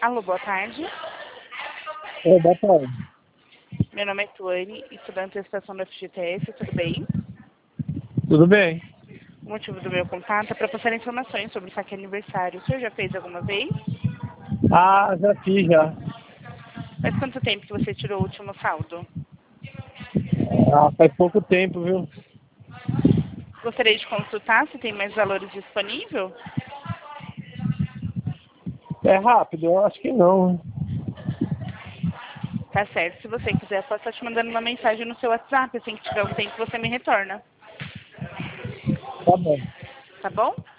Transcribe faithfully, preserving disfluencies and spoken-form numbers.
Alô, boa tarde. Oi, boa tarde. Meu nome é Tuane, estudante da estação da F G T S, tudo bem? Tudo bem? O motivo do meu contato é para passar informações sobre o saque aniversário. O senhor já fez alguma vez? Ah, já fiz já. Faz quanto tempo que você tirou o último saldo? Ah, faz pouco tempo, viu? Gostaria de consultar se tem mais valores disponíveis? É rápido, eu acho que não. Tá certo. Se você quiser, eu posso estar te mandando uma mensagem no seu WhatsApp. Assim que tiver um tempo, você me retorna. Tá bom. Tá bom?